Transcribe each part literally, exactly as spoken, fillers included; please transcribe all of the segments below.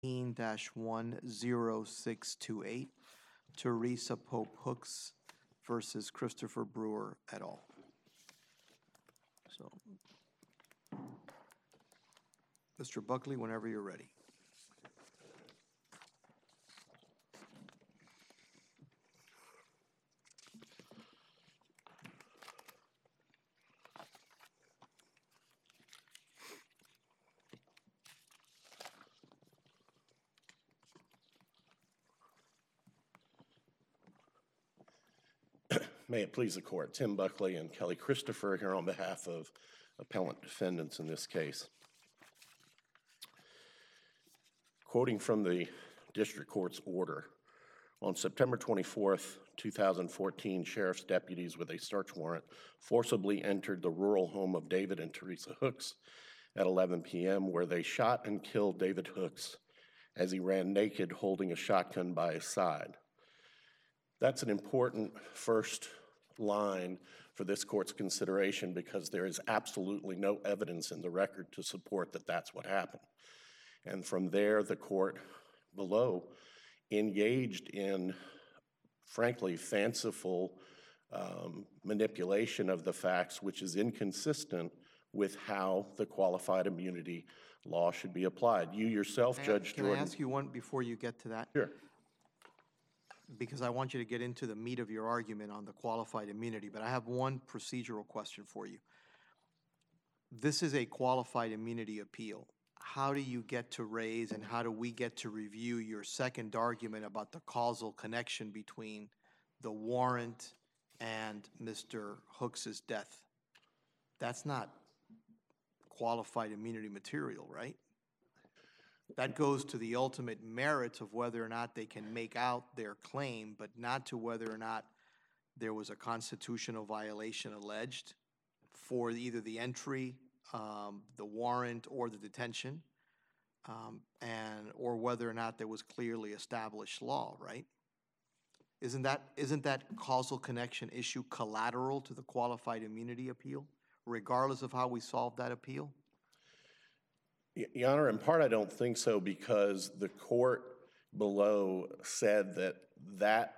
one zero six two eight, Teresa Pope Hooks versus Christopher Brewer et al. So, Mister Buckley, whenever you're ready. May it please the Court, Tim Buckley and Kelly Christopher here on behalf of appellant defendants in this case. Quoting from the District Court's order, on September twenty-fourth, two thousand fourteen, sheriff's deputies with a search warrant forcibly entered the rural home of David and Teresa Hooks at eleven p m where they shot and killed David Hooks as he ran naked holding a shotgun by his side. That's an important first line for this court's consideration because there is absolutely no evidence in the record to support that that's what happened. And from there, the court below engaged in, frankly, fanciful um, manipulation of the facts, which is inconsistent with how the qualified immunity law should be applied. You yourself, Can I- Judge Can Jordan. I ask you one before you get to that? Sure. Because I want you to get into the meat of your argument on the qualified immunity, but I have one procedural question for you. This is a qualified immunity appeal. How do you get to raise and how do we get to review your second argument about the causal connection between the warrant and Mister Hooks's death? That's not qualified immunity material, right? That goes to the ultimate merits of whether or not they can make out their claim, but not to whether or not there was a constitutional violation alleged for either the entry, um, the warrant, or the detention, um, and or whether or not there was clearly established law, right? Isn't that isn't that causal connection issue collateral to the qualified immunity appeal, regardless of how we solve that appeal? Your Honor, in part I don't think so because the court below said that that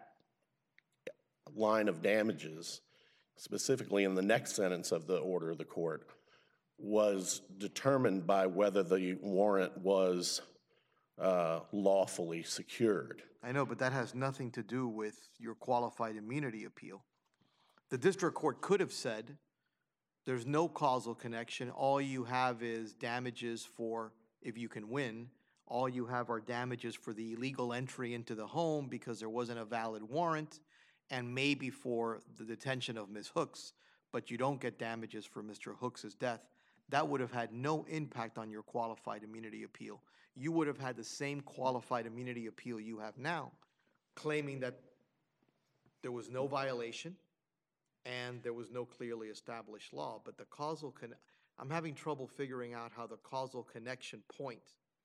line of damages, specifically in the next sentence of the order of the court, was determined by whether the warrant was uh, lawfully secured. I know, but that has nothing to do with your qualified immunity appeal. The district court could have said, there's no causal connection. All you have is damages for, if you can win, all you have are damages for the illegal entry into the home because there wasn't a valid warrant, and maybe for the detention of Miz Hooks, but you don't get damages for Mister Hooks's death. That would have had no impact on your qualified immunity appeal. You would have had the same qualified immunity appeal you have now, claiming that there was no violation, and there was no clearly established law, but the causal con- I'm having trouble figuring out how the causal connection point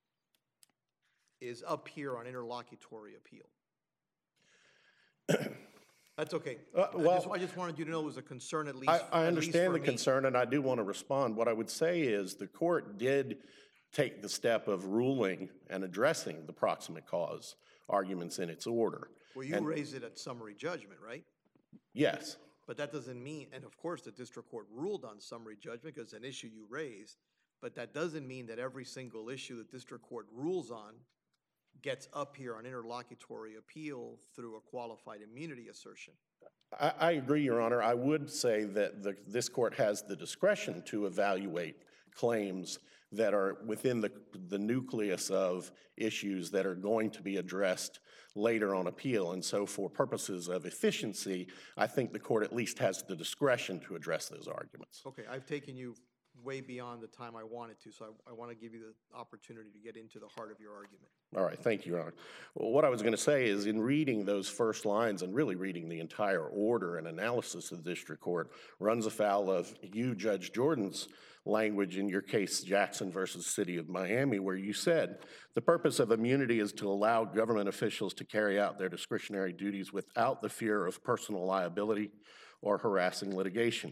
is up here on interlocutory appeal. That's okay. Uh, well, I, just, I just wanted you to know it was a concern at least. I, I at least understand for the me. concern, and I do want to respond. What I would say is the court did take the step of ruling and addressing the proximate cause arguments in its order. Well, you and, raised it at summary judgment, right? Yes. But that doesn't mean, and of course the district court ruled on summary judgment because it's an issue you raised, but that doesn't mean that every single issue the district court rules on gets up here on interlocutory appeal through a qualified immunity assertion. I, I agree, Your Honor. I would say that the, this court has the discretion to evaluate claims that are within the, the nucleus of issues that are going to be addressed later on appeal. And so for purposes of efficiency, I think the court at least has the discretion to address those arguments. Okay, I've taken you way beyond the time I wanted to, so I, I want to give you the opportunity to get into the heart of your argument. All right, thank you, Your Honor. Well, what I was going to say is in reading those first lines and really reading the entire order and analysis of the district court runs afoul of you, Judge Jordan's language in your case, Jackson versus City of Miami, where you said, the purpose of immunity is to allow government officials to carry out their discretionary duties without the fear of personal liability or harassing litigation.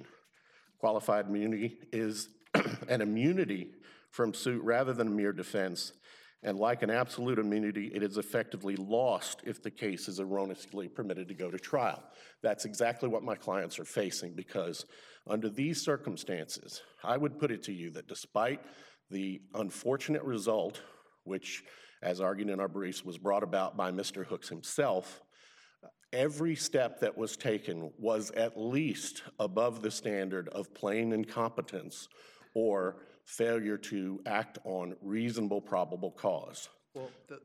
Qualified immunity is an immunity from suit rather than a mere defense, And like an absolute immunity, it is effectively lost if the case is erroneously permitted to go to trial. That's exactly what my clients are facing, because under these circumstances, I would put it to you that despite the unfortunate result, which, as argued in our briefs, was brought about by Mister Hooks himself, every step that was taken was at least above the standard of plain incompetence or failure to act on reasonable probable cause. Well, the,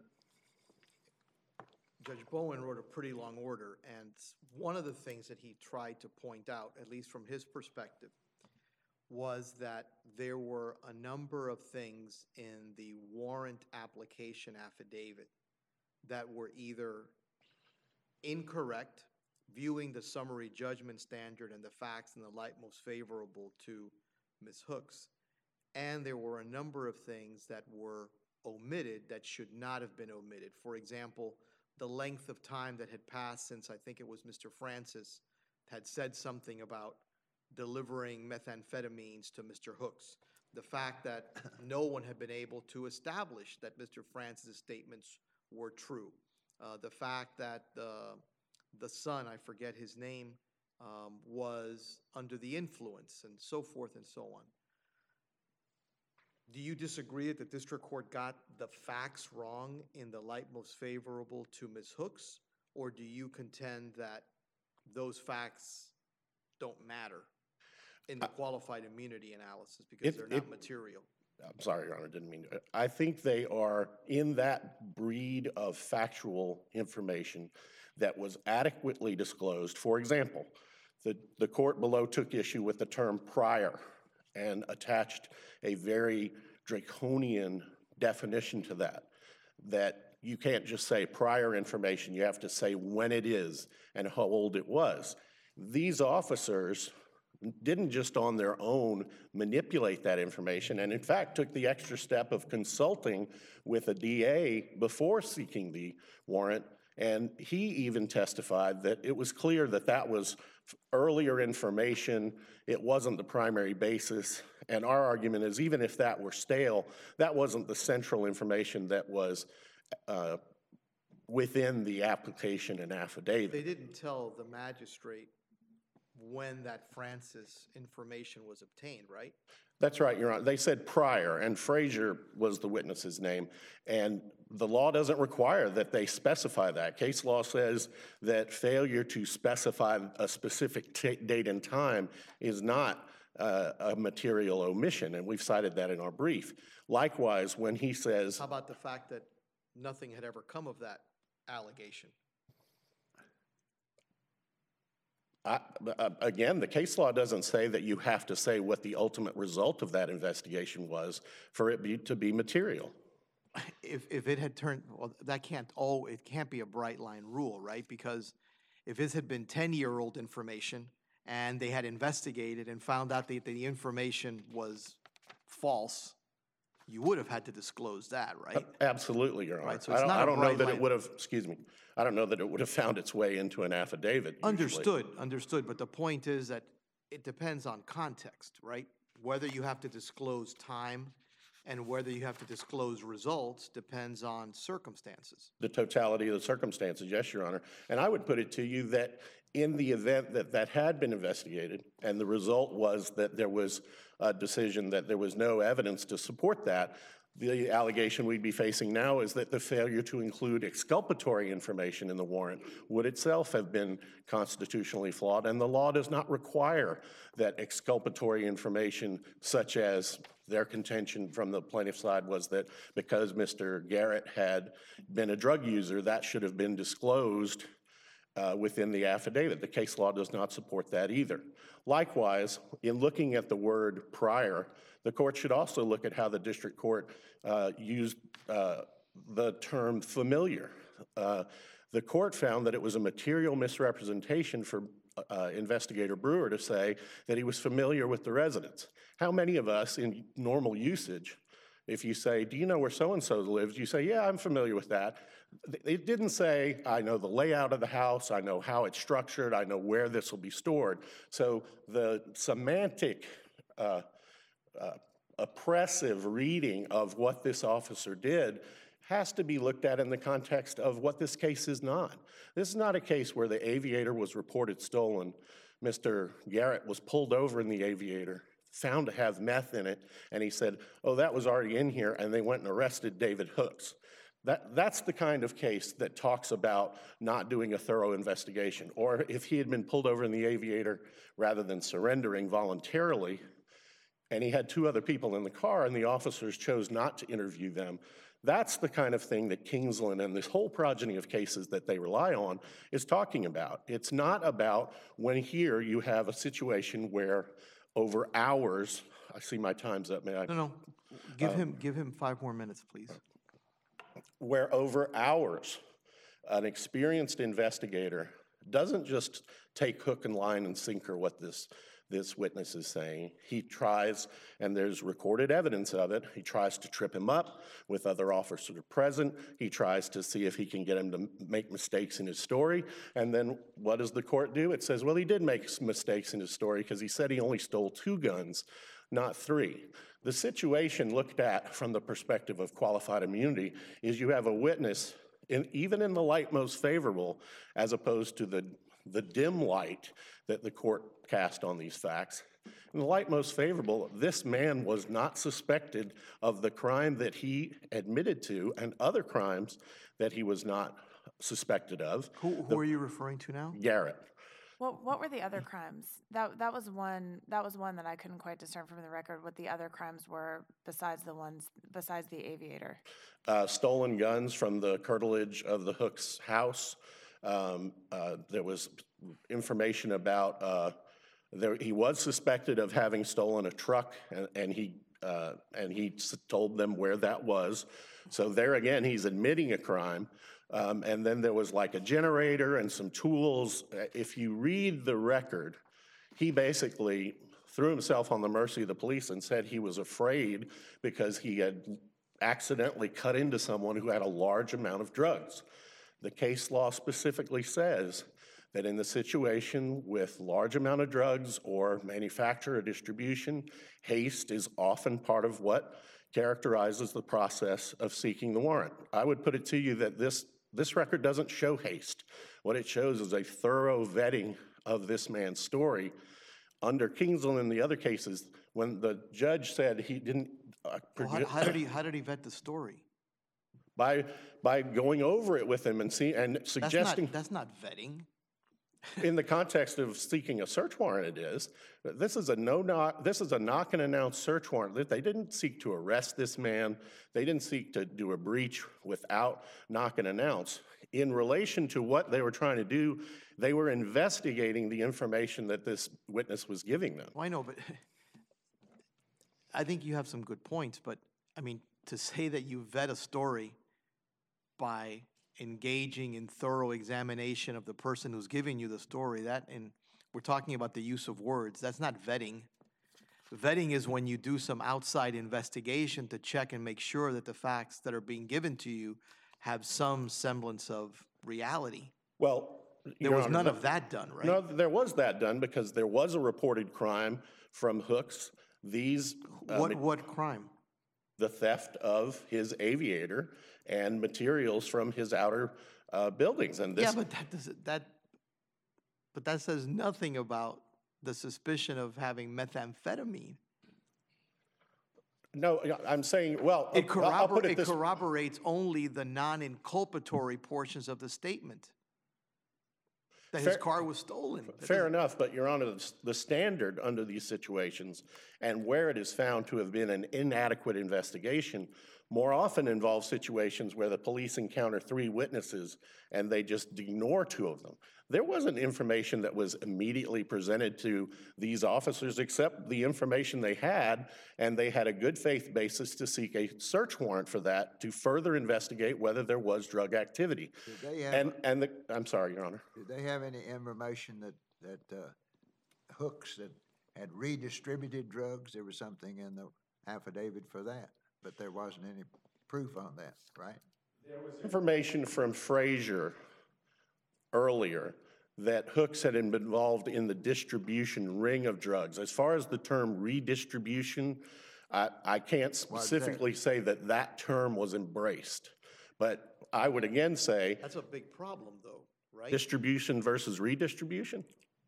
Judge Bowen wrote a pretty long order, and one of the things that he tried to point out, at least from his perspective, was that there were a number of things in the warrant application affidavit that were either incorrect, viewing the summary judgment standard and the facts in the light most favorable to Miz Hooks, and there were a number of things that were omitted that should not have been omitted. For example, the length of time that had passed since, I think it was Mister Francis, had said something about delivering methamphetamines to Mister Hooks. The fact that no one had been able to establish that Mister Francis' statements were true. Uh, the fact that the, the son, I forget his name, um, was under the influence, and so forth and so on. Do you disagree that the district court got the facts wrong in the light most favorable to Miz Hooks, or do you contend that those facts don't matter in the qualified immunity analysis because It- they're not it- material? I'm sorry, Your Honor, didn't mean to. I think they are in that breed of factual information that was adequately disclosed. For example, the, the court below took issue with the term prior and attached a very draconian definition to that, that you can't just say prior information, you have to say when it is and how old it was. These officers didn't just on their own manipulate that information, and in fact took the extra step of consulting with a D A before seeking the warrant, and he even testified that it was clear that that was earlier information, it wasn't the primary basis, and our argument is even if that were stale, that wasn't the central information that was uh, within the application and affidavit. They didn't tell the magistrate when that Francis information was obtained, right? That's right, Your Honor. They said prior, and Frazier was the witness's name, and the law doesn't require that they specify that. Case law says that failure to specify a specific t- date and time is not uh, a material omission, and we've cited that in our brief. Likewise, when he says— How about the fact that nothing had ever come of that allegation? I, uh, again, the case law doesn't say that you have to say what the ultimate result of that investigation was for it be, to be material. If, if it had turned, well, that can't, oh, it can't be a bright line rule, right? Because if this had been ten-year-old information and they had investigated and found out that the information was false, you would have had to disclose that, right? Absolutely, Your Honor. Right, so I it's don't, not I a don't know bright that line. it would have, excuse me, I don't know that it would have found its way into an affidavit. usually. Understood, understood, but the point is that it depends on context, right? Whether you have to disclose time and whether you have to disclose results depends on circumstances. The totality of the circumstances, yes, Your Honor. And I would put it to you that in the event that that had been investigated and the result was that there was a decision that there was no evidence to support that, the allegation we'd be facing now is that the failure to include exculpatory information in the warrant would itself have been constitutionally flawed, and the law does not require that exculpatory information, such as their contention from the plaintiff's side was that because Mister Garrett had been a drug user, that should have been disclosed uh, within the affidavit. The case law does not support that either. Likewise, in looking at the word prior, the court should also look at how the district court uh, used uh, the term familiar. Uh, the court found that it was a material misrepresentation for uh, Investigator Brewer to say that he was familiar with the residents. How many of us in normal usage, if you say, do you know where so-and-so lives? You say, yeah, I'm familiar with that. It didn't say, I know the layout of the house, I know how it's structured, I know where this will be stored. So the semantic uh, uh, oppressive reading of what this officer did has to be looked at in the context of what this case is not. This is not a case where the Aviator was reported stolen. Mister Garrett was pulled over in the Aviator, found to have meth in it, and he said, oh, that was already in here, and they went and arrested David Hooks. That, that's the kind of case that talks about not doing a thorough investigation. Or if he had been pulled over in the Aviator rather than surrendering voluntarily, and he had two other people in the car and the officers chose not to interview them, that's the kind of thing that Kingsland and this whole progeny of cases that they rely on is talking about. It's not about when here you have a situation where over hours, I see my time's up, may I? No, no, give him, give him five more minutes, please. Where over hours, an experienced investigator doesn't just take hook and line and sinker what this, this witness is saying. He tries, and there's recorded evidence of it, he tries to trip him up with other officers present. He tries to see if he can get him to make mistakes in his story. And then what does the court do? It says, well, he did make mistakes in his story because he said he only stole two guns, not three. The situation looked at from the perspective of qualified immunity is you have a witness, in, even in the light most favorable, as opposed to the, the dim light that the court cast on these facts. In the light most favorable, this man was not suspected of the crime that he admitted to and other crimes that he was not suspected of. Who, who the, are you referring to now? Garrett. What what were the other crimes? That that was one that was one that I couldn't quite discern from the record what the other crimes were besides the ones besides the Aviator. Uh, stolen guns from the curtilage of the Hooks house. Um, uh, there was information about uh, there he was suspected of having stolen a truck, and, and he uh, and he told them where that was. So there again, he's admitting a crime. Um, and then there was like a generator and some tools. If you read the record, he basically threw himself on the mercy of the police and said he was afraid because he had accidentally cut into someone who had a large amount of drugs. The case law specifically says that in the situation with large amount of drugs or manufacture or distribution, haste is often part of what characterizes the process of seeking the warrant. I would put it to you that this This record doesn't show haste. What it shows is a thorough vetting of this man's story. Under Kingsland and the other cases, when the judge said he didn't... Uh, well, how, how, did he, how did he vet the story? By, by going over it with him and, see, and suggesting... That's not, that's not vetting. In the context of seeking a search warrant, it is. This is a no-knock, this is a knock-and-announce search warrant. They didn't seek to arrest this man. They didn't seek to do a breach without knock-and-announce. In relation to what they were trying to do, they were investigating the information that this witness was giving them. Well, I know, but I think you have some good points, but I mean, to say that you vet a story by engaging in thorough examination of the person who's giving you the story, that, and we're talking about the use of words, that's not vetting. Vetting is when you do some outside investigation to check and make sure that the facts that are being given to you have some semblance of reality. Well, there was none of that done, right? No, there was that done because there was a reported crime from Hooks. These... What, um, what crime? The theft of his Aviator and materials from his outer uh, buildings. And this, yeah, but that doesn't that. But that says nothing about the suspicion of having methamphetamine. No, I'm saying, well, it, corrobor I'll put it, it this corroborates only the non-inculpatory portions of the statement. That fair, his car was stolen. That fair enough, but Your Honor, the standard under these situations and where it is found to have been an inadequate investigation more often involves situations where the police encounter three witnesses and they just ignore two of them. There wasn't information that was immediately presented to these officers except the information they had, and they had a good faith basis to seek a search warrant for that to further investigate whether there was drug activity. Did they have, and and the, I'm sorry, Your Honor. Did they have any information that, that uh, Hooks that had redistributed drugs? There was something in the affidavit for that, but there wasn't any proof on that, right? There was information from Frazier earlier that Hooks had been involved in the distribution ring of drugs. As far as the term redistribution, I, I can't specifically say that that term was embraced. But I would again say That's a big problem, though, right? distribution versus redistribution.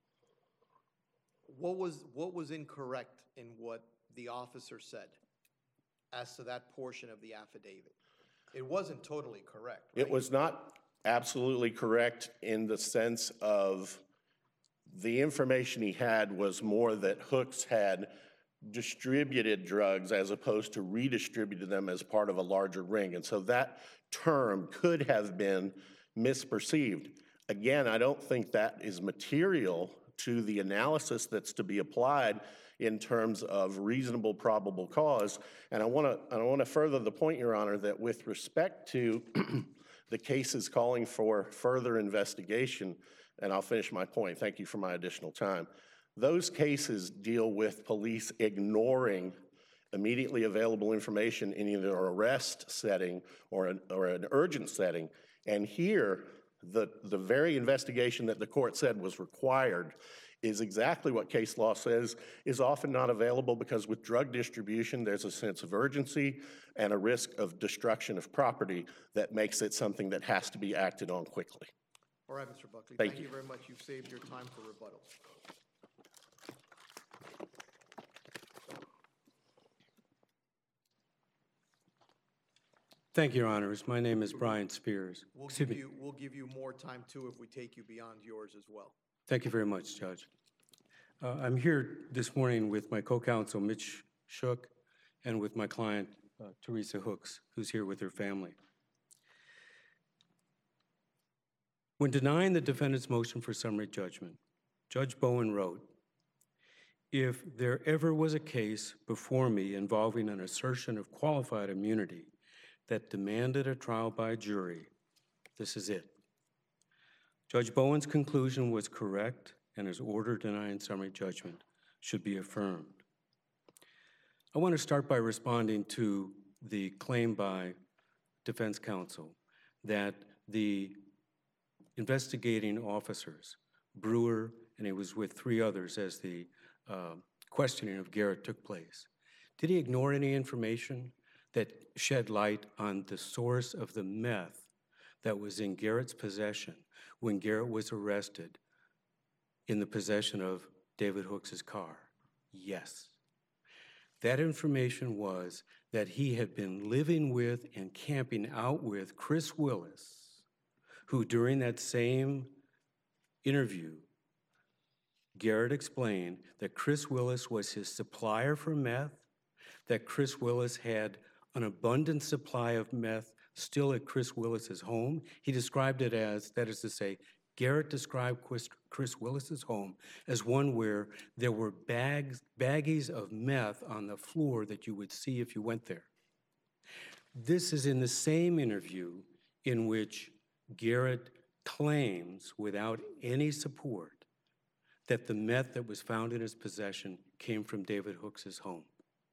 What was, what was incorrect in what the officer said as to that portion of the affidavit? It wasn't totally correct, right? It was not absolutely correct in the sense of the information he had was more that Hooks had distributed drugs as opposed to redistributed them as part of a larger ring. And so that term could have been misperceived. Again, I don't think that is material to the analysis that's to be applied in terms of reasonable probable cause. And I want to I want to further the point, Your Honor, that with respect to the cases calling for further investigation, and I'll finish my point, thank you for my additional time, those cases deal with police ignoring immediately available information in either an arrest setting or an, or an urgent setting. And here, the, the very investigation that the court said was required is exactly what case law says is often not available, because with drug distribution, there's a sense of urgency and a risk of destruction of property that makes it something that has to be acted on quickly. All right, Mister Buckley, Thank thank you you. very much. You've saved your time for rebuttal. Thank you, Your Honors. My name is Brian Spears. We'll Excuse give me. you, we'll give you more time too if we take you beyond yours as well. Thank you very much, Judge. Uh, I'm here this morning with my co-counsel, Mitch Shook, and with my client, uh, Teresa Hooks, who's here with her family. When denying the defendant's motion for summary judgment, Judge Bowen wrote, "If there ever was a case before me involving an assertion of qualified immunity that demanded a trial by jury, this is it." Judge Bowen's conclusion was correct, and his order denying summary judgment should be affirmed. I want to start by responding to the claim by defense counsel that the investigating officers, Brewer, and he was with three others as the uh, questioning of Garrett took place, did he ignore any information that shed light on the source of the meth that was in Garrett's possession when Garrett was arrested in the possession of David Hooks' car? Yes. That information was that he had been living with and camping out with Chris Willis, who during that same interview, Garrett explained that Chris Willis was his supplier for meth, that Chris Willis had an abundant supply of meth still at Chris Willis's home. He described it as, that is to say, Garrett described Chris, Chris Willis's home as one where there were bags, baggies of meth on the floor that you would see if you went there. This is in the same interview in which Garrett claims, without any support, that the meth that was found in his possession came from David Hooks' home.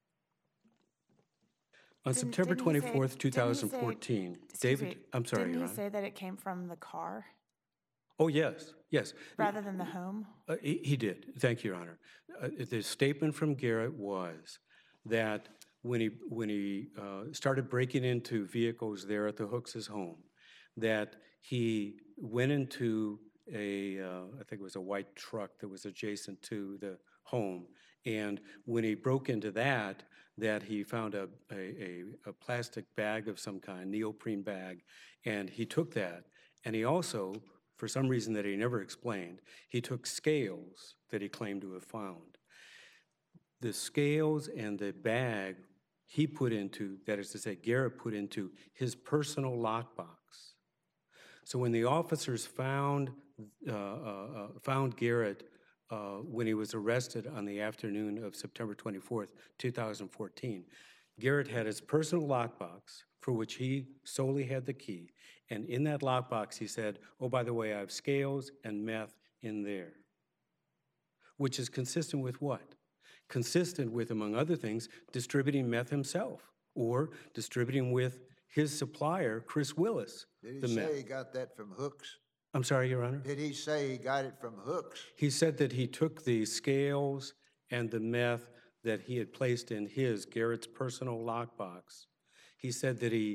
On Didn't- September didn't he say- twenty-fourth, two didn't he say- thousand fourteen, Excuse David, me, I'm sorry, Didn't Your he Honor. say that it came from the car Oh, yes, yes. rather than the home? Uh, he, he did. Thank you, Your Honor. Uh, the statement from Garrett was that when he when he uh, started breaking into vehicles there at the Hooks' home, that he went into a uh, I think it was a white truck that was adjacent to the home, and when he broke into that, that he found a a, a, a plastic bag of some kind, neoprene bag, and he took that, and he also, for some reason that he never explained, he took scales that he claimed to have found. The scales and the bag he put into, that is to say, Garrett put into his personal lockbox. So when the officers found uh, uh, found Garrett uh, when he was arrested on the afternoon of September twenty-fourth, two thousand fourteen, Garrett had his personal lockbox for which he solely had the key. And in that lockbox, he said, oh, by the way, I have scales and meth in there. Which is consistent with what? Consistent with, among other things, distributing meth himself or distributing with his supplier, Chris Willis, Did the he say meth. he got that from Hooks? I'm sorry, Your Honor? Did he say he got it from Hooks? He said that he took the scales and the meth that he had placed in his, Garrett's personal lockbox. He said that he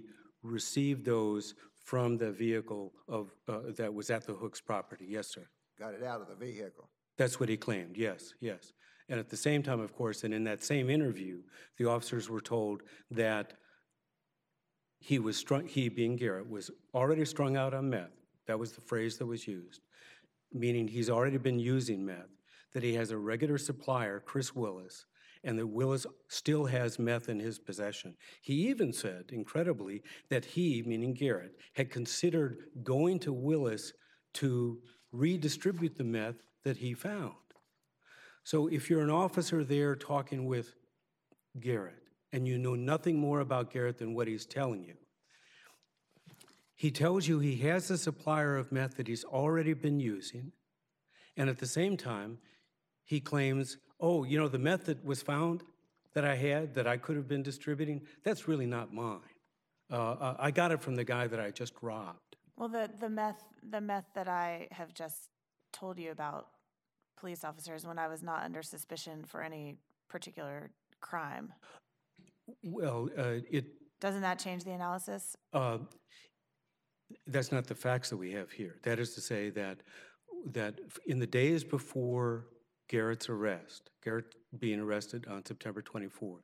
received those from the vehicle of, uh, that was at the Hooks property. Yes, sir. Got it out of the vehicle. That's what he claimed, yes, yes. And at the same time, of course, and in that same interview, the officers were told that he was strung, he being Garrett, was already strung out on meth. That was the phrase that was used, meaning he's already been using meth, that he has a regular supplier, Chris Willis, and that Willis still has meth in his possession. He even said, incredibly, that he, meaning Garrett, had considered going to Willis to redistribute the meth that he found. So if you're an officer there talking with Garrett, and you know nothing more about Garrett than what he's telling you, he tells you he has a supplier of meth that he's already been using, and at the same time, he claims, oh, you know, the meth that was found that I had, that I could have been distributing, that's really not mine. Uh, I got it from the guy that I just robbed. Well, the, the meth the meth that I have just told you about, police officers, when I was not under suspicion for any particular crime. Well, uh, it... Doesn't that change the analysis? Uh, that's not the facts that we have here. That is to say that, that in the days before Garrett's arrest, Garrett being arrested on September twenty-fourth,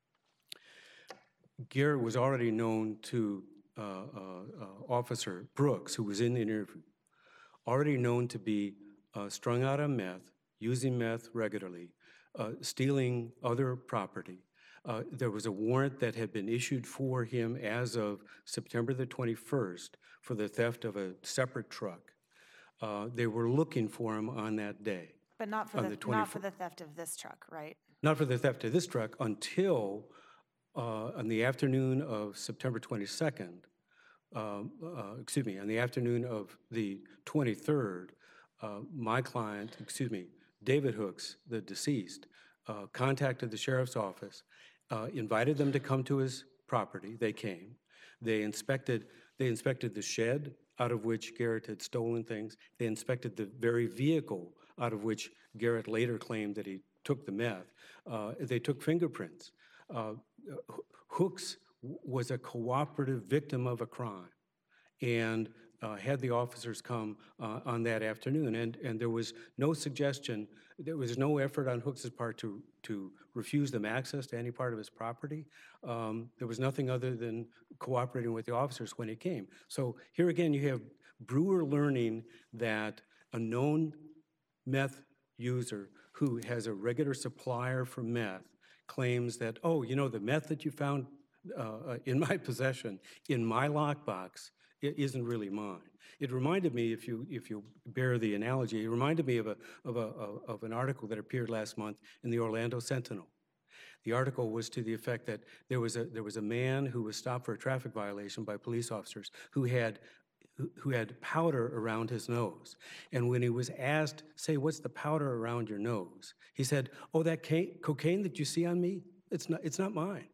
Garrett was already known to uh, uh, uh, Officer Brooks, who was in the interview, already known to be uh, strung out on meth, using meth regularly, uh, stealing other property. Uh, there was a warrant that had been issued for him as of September the twenty-first for the theft of a separate truck. Uh, they were looking for him on that day. But not for On the, the not for twenty-four the theft of this truck, right? Not for the theft of this truck until uh, on the afternoon of September twenty-second, um, uh, excuse me, on the afternoon of the twenty-third, uh, my client, excuse me, David Hooks, the deceased, uh, contacted the sheriff's office, uh, invited them to come to his property. They came. They inspected, they inspected the shed out of which Garrett had stolen things. They inspected the very vehicle out of which Garrett later claimed that he took the meth. Uh, they took fingerprints. Uh, Hooks was a cooperative victim of a crime and uh, had the officers come uh, on that afternoon. And, and there was no suggestion, there was no effort on Hooks' part to, to refuse them access to any part of his property. Um, there was nothing other than cooperating with the officers when he came. So here again, you have Brewer learning that a known meth user who has a regular supplier for meth claims that, oh, you know, the meth that you found uh, in my possession, in my lockbox, it isn't really mine. It reminded me, if you if you bear the analogy, it reminded me of a of a of an article that appeared last month in the Orlando Sentinel. The article was to the effect that there was a there was a man who was stopped for a traffic violation by police officers who had who had powder around his nose. And when he was asked, say, what's the powder around your nose? He said, oh, that cocaine that you see on me, it's not, it's not mine.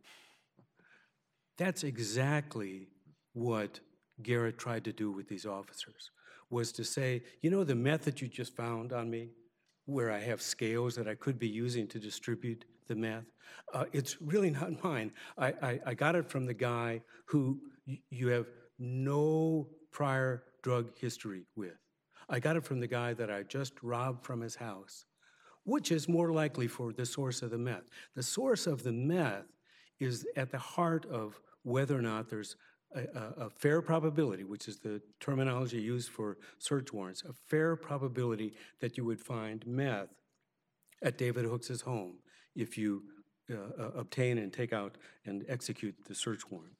That's exactly what Garrett tried to do with these officers, was to say, you know, the meth that you just found on me, where I have scales that I could be using to distribute the meth, uh, it's really not mine. I, I, I got it from the guy who y you have no prior drug history with. I got it from the guy that I just robbed from his house. Which is more likely for the source of the meth? The source of the meth is at the heart of whether or not there's a, a, a fair probability, which is the terminology used for search warrants, a fair probability that you would find meth at David Hooks' home if you uh, uh, obtain and take out and execute the search warrant.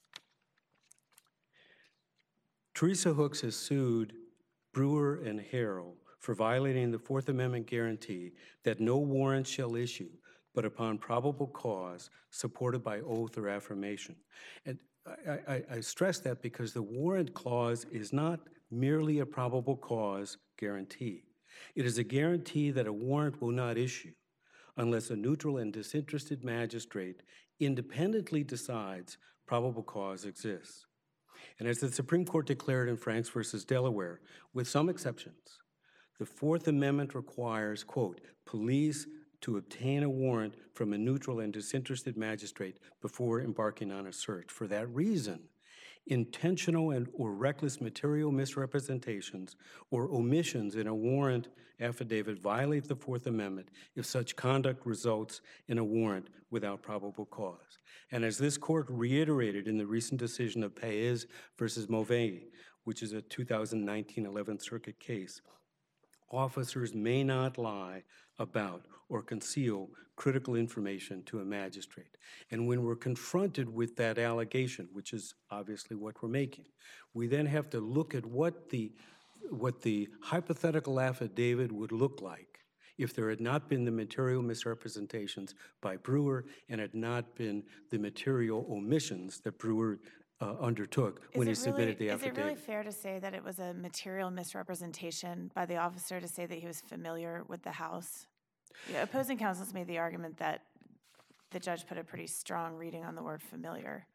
Teresa Hooks has sued Brewer and Harrell for violating the Fourth Amendment guarantee that no warrant shall issue but upon probable cause supported by oath or affirmation. And I, I, I stress that because the warrant clause is not merely a probable cause guarantee. It is a guarantee that a warrant will not issue unless a neutral and disinterested magistrate independently decides probable cause exists. And as the Supreme Court declared in Franks versus Delaware, with some exceptions, the Fourth Amendment requires, quote, police to obtain a warrant from a neutral and disinterested magistrate before embarking on a search. For that reason, intentional and or reckless material misrepresentations or omissions in a warrant affidavit violate the Fourth Amendment if such conduct results in a warrant without probable cause. And as this court reiterated in the recent decision of Paez versus Mulvaney, which is a two thousand nineteen eleventh Circuit case, officers may not lie about or conceal critical information to a magistrate. And when we're confronted with that allegation, which is obviously what we're making, we then have to look at what the, what the hypothetical affidavit would look like if there had not been the material misrepresentations by Brewer and had not been the material omissions that Brewer uh, undertook when he Is it really- submitted the Is affidavit. it really fair to say that it was a material misrepresentation by the officer to say that he was familiar with the house? Yeah, opposing counsels made the argument that the judge put a pretty strong reading on the word familiar.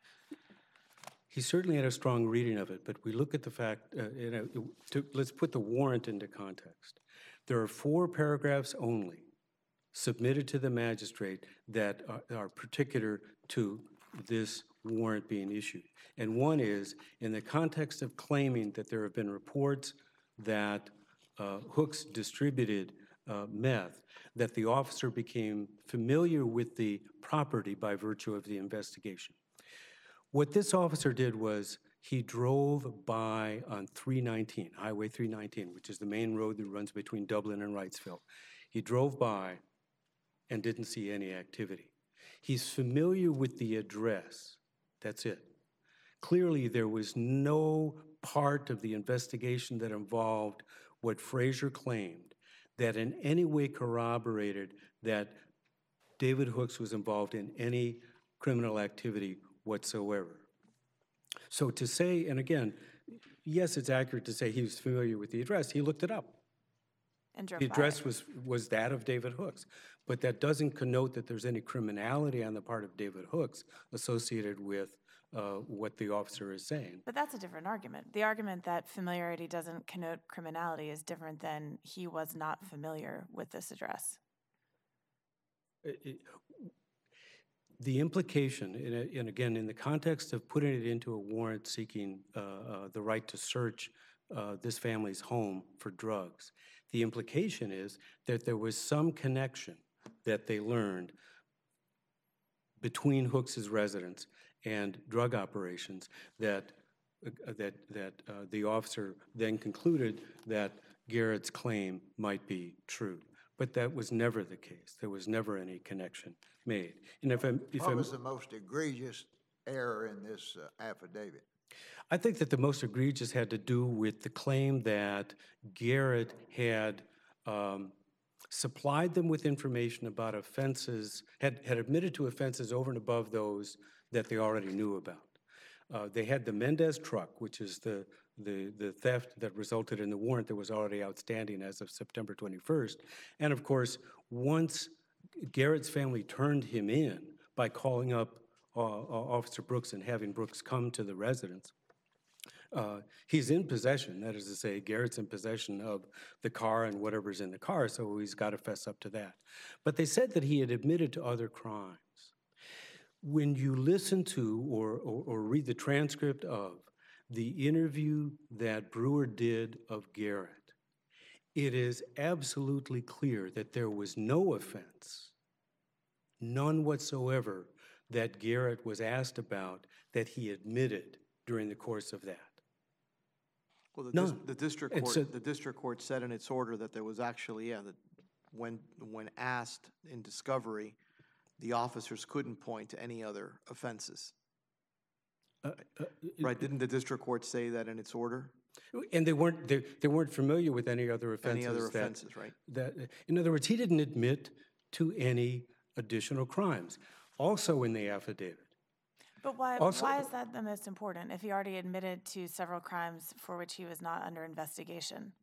He certainly had a strong reading of it, but we look at the fact, uh, you know, to, let's put the warrant into context. There are four paragraphs only submitted to the magistrate that are, are particular to this warrant being issued. And one is, in the context of claiming that there have been reports that uh, Hooks distributed uh, meth, that the officer became familiar with the property by virtue of the investigation. What this officer did was he drove by on three nineteen, Highway three nineteen, which is the main road that runs between Dublin and Wrightsville. He drove by and didn't see any activity. He's familiar with the address. That's it. Clearly, there was no part of the investigation that involved what Frazier claimed that in any way corroborated that David Hooks was involved in any criminal activity whatsoever. So to say, and again, yes, it's accurate to say he was familiar with the address. He looked it up. And drove The by address it. was, was that of David Hooks. But that doesn't connote that there's any criminality on the part of David Hooks associated with uh, what the officer is saying. But that's a different argument. The argument that familiarity doesn't connote criminality is different than he was not familiar with this address. It- it- The implication, and a- and again, in the context of putting it into a warrant seeking uh, uh, the right to search uh, this family's home for drugs, the implication is that there was some connection that they learned between Hooks's residence and drug operations that uh, that that uh, the officer then concluded that Garrett's claim might be true. But that was never the case. There was never any connection made. And if I'm, if What I'm, was the most egregious error in this uh, affidavit? I think that the most egregious had to do with the claim that Garrett had um, supplied them with information about offenses, had, had admitted to offenses over and above those that they already knew about. Uh, they had the Mendez truck, which is the, the, the theft that resulted in the warrant that was already outstanding as of September twenty-first. And of course, once Garrett's family turned him in by calling up uh, uh, Officer Brooks and having Brooks come to the residence, Uh, he's in possession, that is to say, Garrett's in possession of the car and whatever's in the car, so he's got to fess up to that. But they said that he had admitted to other crimes. When you listen to or, or, or read the transcript of the interview that Brewer did of Garrett, it is absolutely clear that there was no offense, none whatsoever, that Garrett was asked about that he admitted during the course of that. Well, the, dis- None. the district And court, so- the district court said in its order that there was actually, yeah, that when, when asked in discovery, the officers couldn't point to any other offenses. Uh, uh, Right, didn't the district court say that in its order? And they weren't, they, they weren't familiar with any other offenses. Any other that- offenses, right? That, in other words, he didn't admit to any additional crimes. Also in the affidavit, But why, Also- why is that the most important if he already admitted to several crimes for which he was not under investigation?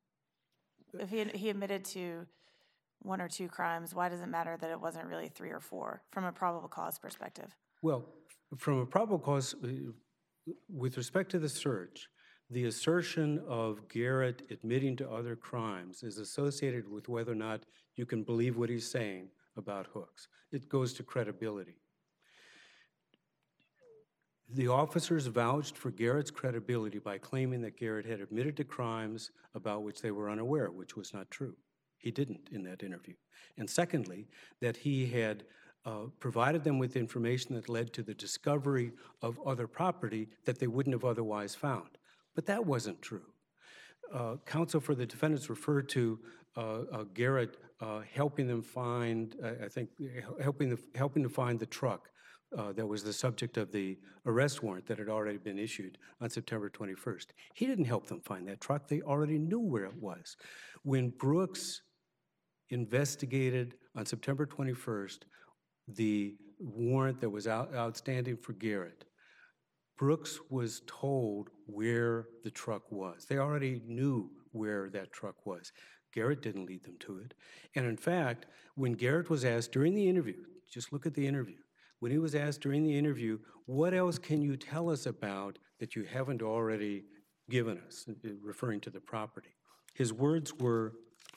If he, he admitted to one or two crimes, why does it matter that it wasn't really three or four from a probable cause perspective? well, from a probable cause, uh, with respect to the search, the assertion of Garrett admitting to other crimes is associated with whether or not you can believe what he's saying about Hooks. It goes to credibility. The officers vouched for Garrett's credibility by claiming that Garrett had admitted to crimes about which they were unaware, which was not true. He didn't in that interview. And secondly, that he had uh, provided them with information that led to the discovery of other property that they wouldn't have otherwise found. But that wasn't true. Uh, counsel for the defendants referred to uh, uh, Garrett uh, helping them find, uh, I think, helping, the, helping to find the truck uh, that was the subject of the arrest warrant that had already been issued on September twenty-first. He didn't help them find that truck. They already knew where it was. When Brooks investigated on September twenty-first the warrant that was out, outstanding for Garrett, Brooks was told where the truck was. They already knew where that truck was. Garrett didn't lead them to it. And in fact, when Garrett was asked during the interview, just look at the interview, when he was asked during the interview, what else can you tell us about that you haven't already given us, referring to the property, his words were,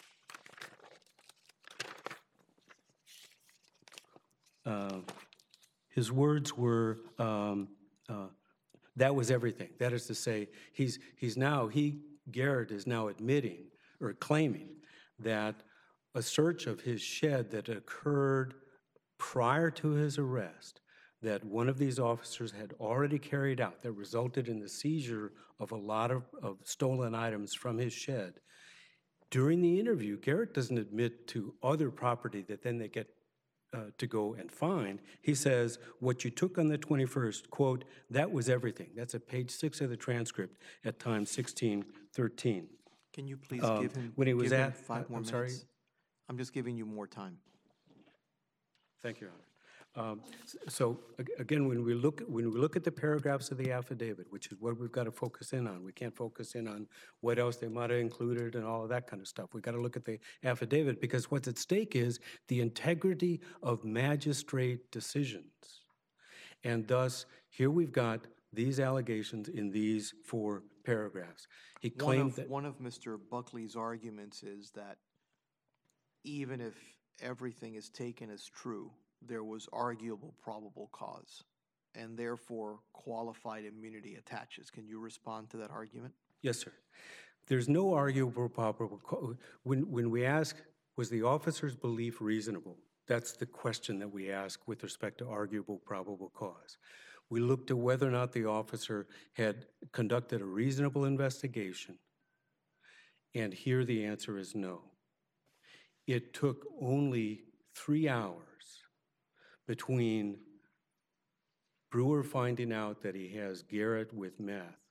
uh, his words were, um, uh, that was everything. That is to say, he's, he's now, he, Garrett is now admitting or claiming that a search of his shed that occurred prior to his arrest, that one of these officers had already carried out, that resulted in the seizure of a lot of, of stolen items from his shed. During the interview, Garrett doesn't admit to other property that then they get Uh, to go and find. He says, what you took on the twenty-first, quote, that was everything. That's at page six of the transcript at time sixteen thirteen. Can you please Um, give him, when he was give him at- five uh, more I'm sorry? minutes? I'm just giving you more time. Thank you, Your Honor. Um, s- so ag- again, when we look when we look at the paragraphs of the affidavit, which is what we've got to focus in on, we can't focus in on what else they might have included and all of that kind of stuff. We've got to look at the affidavit because what's at stake is the integrity of magistrate decisions. And thus, here we've got these allegations in these four paragraphs. He One claimed of, that one of Mister Buckley's arguments is that even if everything is taken as true, there was arguable probable cause, and therefore qualified immunity attaches. Can you respond to that argument? yes, sir. There's no arguable probable cause. When, when we ask, was the officer's belief reasonable? That's the question that we ask with respect to arguable probable cause. We look to whether or not the officer had conducted a reasonable investigation, and here the answer is no. It took only three hours between Brewer finding out that he has Garrett with meth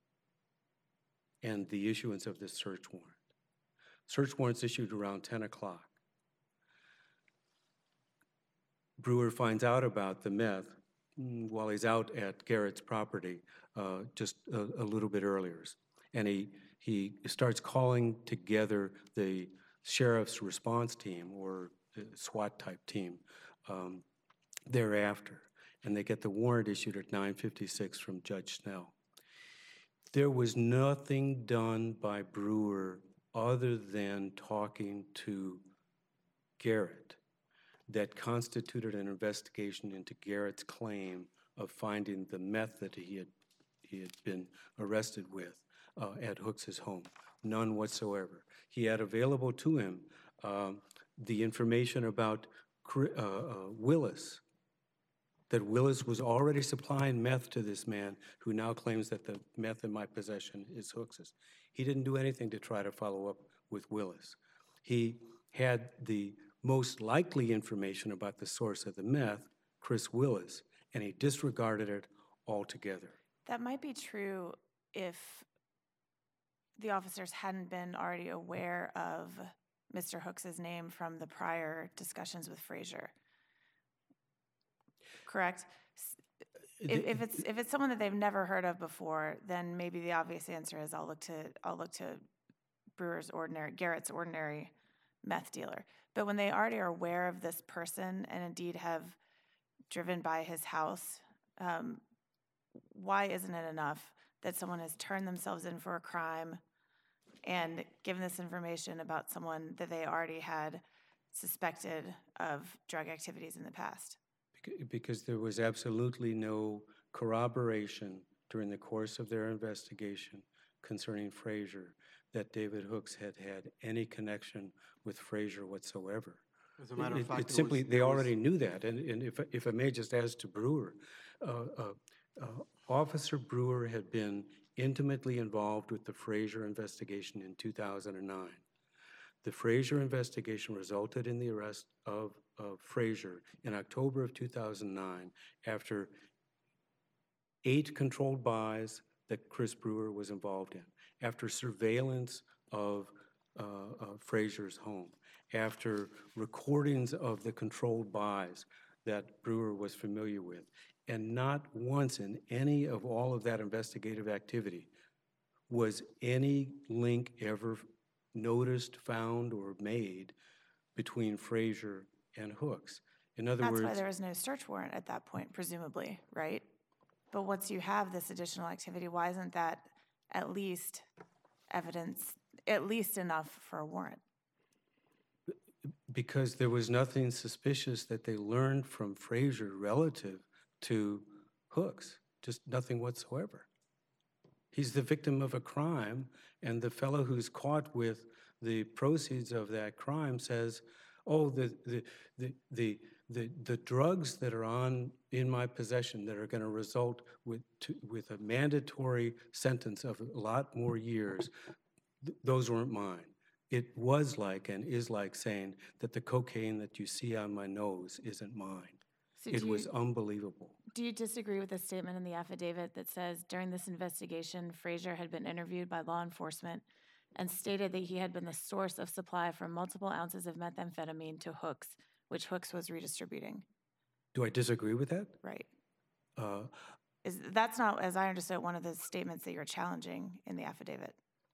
and the issuance of this search warrant. Search warrant's issued around ten o'clock. Brewer finds out about the meth mm, while he's out at Garrett's property uh, just a, a little bit earlier. And he, he starts calling together the sheriff's response team or SWAT type team um, thereafter. And they get the warrant issued at nine fifty-six from Judge Snell. There was nothing done by Brewer other than talking to Garrett that constituted an investigation into Garrett's claim of finding the meth that he had, he had been arrested with uh, at Hooks's home. None whatsoever. He had available to him um, the information about uh, uh, Willis, that Willis was already supplying meth to this man who now claims that the meth in my possession is Hooks's. He didn't do anything to try to follow up with Willis. He had the most likely information about the source of the meth, Chris Willis, and he disregarded it altogether. That might be true if the officers hadn't been already aware of Mister Hooks's name from the prior discussions with Frazier. Correct? S- If, if it's if it's someone that they've never heard of before, then maybe the obvious answer is I'll look to I'll look to Brewer's ordinary Garrett's ordinary meth dealer. But when they already are aware of this person and indeed have driven by his house, um, why isn't it enough that someone has turned themselves in for a crime and given this information about someone that they already had suspected of drug activities in the past? Because there was absolutely no corroboration during the course of their investigation concerning Frazier that David Hooks had had any connection with Frazier whatsoever. As a matter of It- fact, It's there simply, was- they there was- already knew that, and, and if, if I may just add to Brewer, uh, uh, uh, Officer Brewer had been intimately involved with the Frazier investigation in two thousand nine. The Frazier investigation resulted in the arrest of, of Frazier in October of two thousand nine after eight controlled buys that Chris Brewer was involved in, after surveillance of uh, uh, Frazier's home, after recordings of the controlled buys that Brewer was familiar with. And not once in any of all of that investigative activity was any link ever noticed, found, or made between Frazier and Hooks. In other That's words, why there was no search warrant at that point, presumably, right? But once you have this additional activity, why isn't that at least evidence, at least enough for a warrant? because there was nothing suspicious that they learned from Frazier relative to Hooks, just nothing whatsoever. He's the victim of a crime, and the fellow who's caught with the proceeds of that crime says, oh, the, the, the, the, the, the drugs that are on in my possession that are going to result with, to, with a mandatory sentence of a lot more years, th- those weren't mine. It was like and is like saying that the cocaine that you see on my nose isn't mine. So It do was you- unbelievable. Do you disagree with the statement in the affidavit that says during this investigation, Frazier had been interviewed by law enforcement and stated that he had been the source of supply for multiple ounces of methamphetamine to Hooks, which Hooks was redistributing? Do I disagree with that? Right. Uh, Is, that's not, as I understood, one of the statements that you're challenging in the affidavit.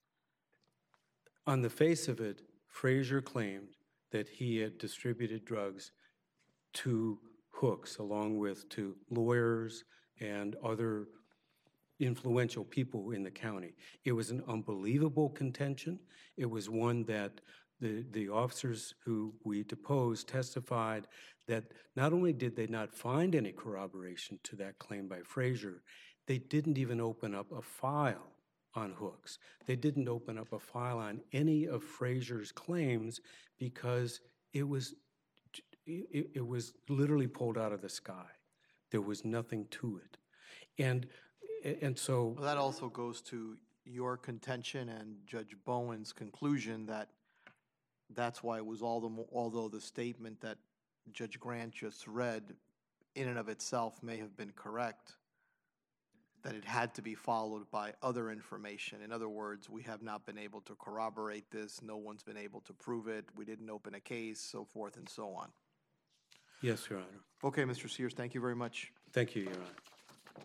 On the face of it, Frazier claimed that he had distributed drugs to Hooks, along with to lawyers and other influential people in the county. It was an unbelievable contention. It was one that the, the officers who we deposed testified that not only did they not find any corroboration to that claim by Frazier, they didn't even open up a file on Hooks. They didn't open up a file on any of Frazier's claims because it was it, it was literally pulled out of the sky. There was nothing to it. And and so Well, that also goes to your contention and Judge Bowen's conclusion that that's why it was all the more, although the statement that Judge Grant just read in and of itself may have been correct, that it had to be followed by other information. In other words, we have not been able to corroborate this. No one's been able to prove it. We didn't open a case, so forth and so on. yes, Your Honor. Okay, Mister Sears, thank you very much. Thank you, Your Honor.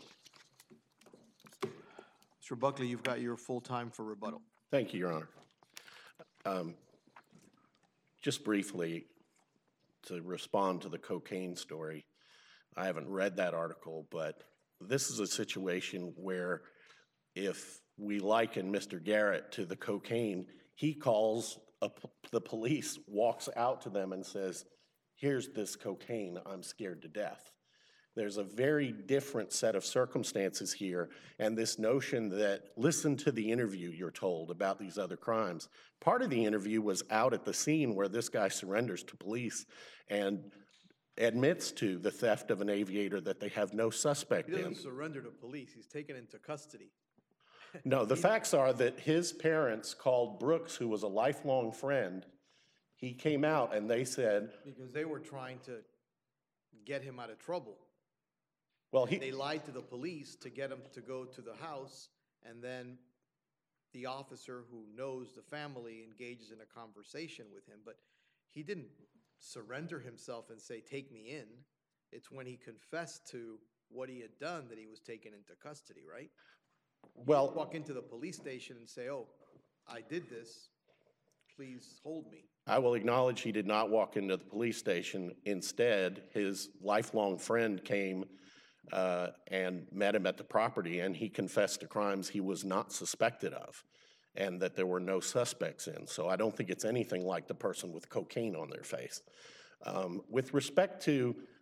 Mister Buckley, you've got your full time for rebuttal. Thank you, Your Honor. Um, Just briefly, to respond to the cocaine story, I haven't read that article, but this is a situation where if we liken Mister Garrett to the cocaine, he calls a, the police, walks out to them and says, here's this cocaine, I'm scared to death. There's a very different set of circumstances here, and this notion that, listen to the interview you're told about these other crimes. Part of the interview was out at the scene where this guy surrenders to police and admits to the theft of an aviator that they have no suspect in. surrender to police. He's taken into custody. No, the facts are that his parents called Brooks, who was a lifelong friend. He came out and they said, Because they were trying to get him out of trouble. well, he, They lied to the police to get him to go to the house, and then the officer who knows the family engages in a conversation with him, but he didn't surrender himself and say, take me in. It's when he confessed to what he had done that he was taken into custody, right? well, Walk into the police station and say, oh, I did this, please hold me. I will acknowledge he did not walk into the police station. Instead, his lifelong friend came uh, and met him at the property, and he confessed to crimes he was not suspected of, and that there were no suspects in. So I don't think it's anything like the person with cocaine on their face. Um, with respect to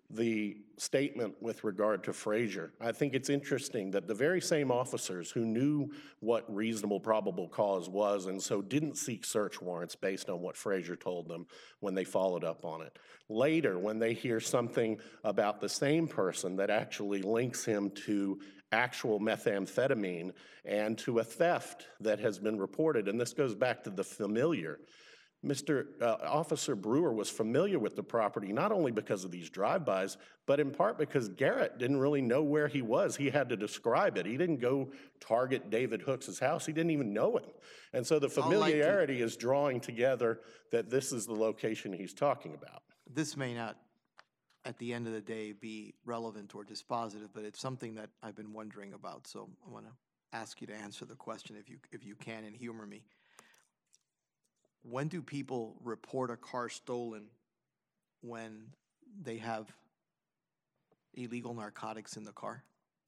the statement with regard to Frazier. I think it's interesting that the very same officers who knew what reasonable probable cause was and so didn't seek search warrants based on what Frazier told them when they followed up on it. Later, when they hear something about the same person that actually links him to actual methamphetamine and to a theft that has been reported, and this goes back to the familiar, Mister Uh, Officer Brewer was familiar with the property not only because of these drive-bys, but in part because Garrett didn't really know where he was. He had to describe it. He didn't go target David Hooks' house. He didn't even know him. And so the like to- familiarity is drawing together that this is the location he's talking about. This may not, at the end of the day, be relevant or dispositive, but it's something that I've been wondering about. So I want to ask you to answer the question if you if you can and humor me. When do people report a car stolen when they have illegal narcotics in the car?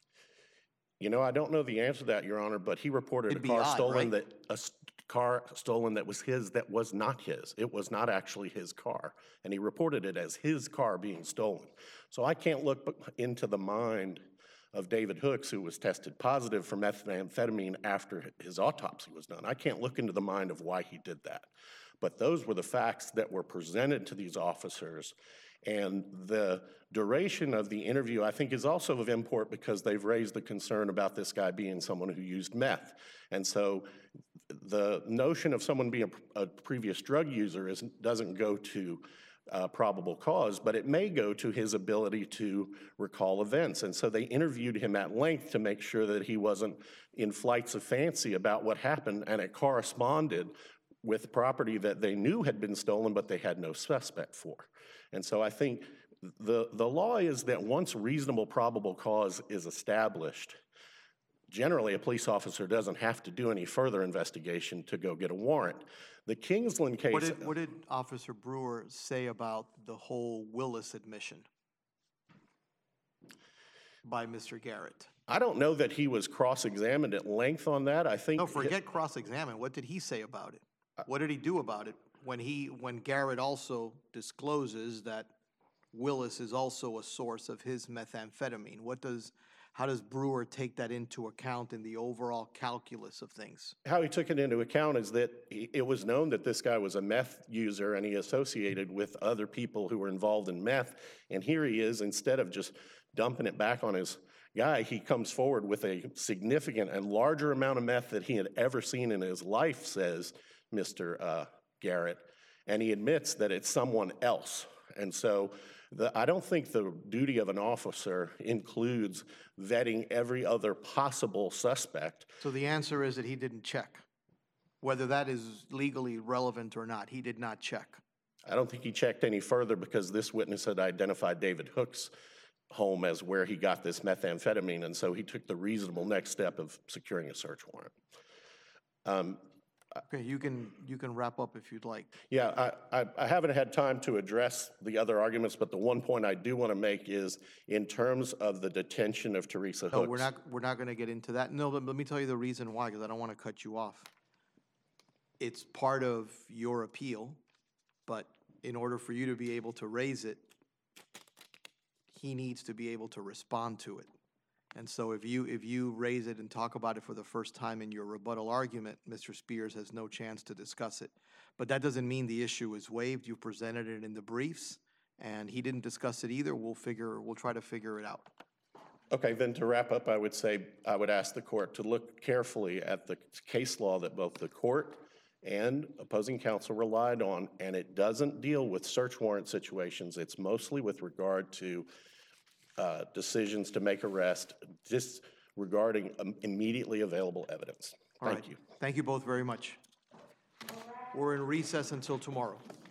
You know, I don't know the answer to that, Your Honor, but he reported It'd a be car odd, stolen right? that a s- car stolen that was his that was not his. It was not actually his car, and he reported it as his car being stolen. So I can't look b- into the mind of David Hooks, who was tested positive for methamphetamine after his autopsy was done. I can't look into the mind of why he did that. But those were the facts that were presented to these officers. And the duration of the interview, I think, is also of import because they've raised the concern about this guy being someone who used meth. And so the notion of someone being a, a previous drug user is, doesn't go to uh, probable cause, but it may go to his ability to recall events. And so they interviewed him at length to make sure that he wasn't in flights of fancy about what happened, and it corresponded with property that they knew had been stolen, but they had no suspect for. And so I think the, the law is that once reasonable probable cause is established, generally a police officer doesn't have to do any further investigation to go get a warrant. The Kingsland case... What did, what did Officer Brewer say about the whole Willis admission by Mister Garrett? I don't know that he was cross-examined at length on that. I think... No, forget cross-examine. What did he say about it? What did he do about it when he, when Garrett also discloses that Willis is also a source of his methamphetamine? What does, how does Brewer take that into account in the overall calculus of things? How he took it into account is that he, it was known that this guy was a meth user and he associated with other people who were involved in meth. And here he is, instead of just dumping it back on his guy, he comes forward with a significant and larger amount of meth that he had ever seen in his life, says Mister Uh, Garrett, and he admits that it's someone else. And so the, I don't think the duty of an officer includes vetting every other possible suspect. So the answer is that he didn't check. Whether that is legally relevant or not, he did not check. I don't think he checked any further because this witness had identified David Hooks' home as where he got this methamphetamine, and so he took the reasonable next step of securing a search warrant. Um, Okay, you can, you can wrap up if you'd like. Yeah, I, I, I haven't had time to address the other arguments, but the one point I do want to make is in terms of the detention of Teresa Hooks. No, we're not, we're not gonna get into that. No, let let me tell you the reason why, because I don't want to cut you off. It's part of your appeal, but in order for you to be able to raise it, he needs to be able to respond to it. And so if you, if you raise it and talk about it for the first time in your rebuttal argument, Mister Spears has no chance to discuss it. But that doesn't mean the issue is waived. You presented it in the briefs, and he didn't discuss it either. We'll figure, we'll try to figure it out. Okay, then to wrap up, I would say I would ask the court to look carefully at the case law that both the court and opposing counsel relied on, and it doesn't deal with search warrant situations. It's mostly with regard to uh, decisions to make arrest, just regarding um, immediately available evidence. All Thank right. you. Thank you both very much. We're in recess until tomorrow.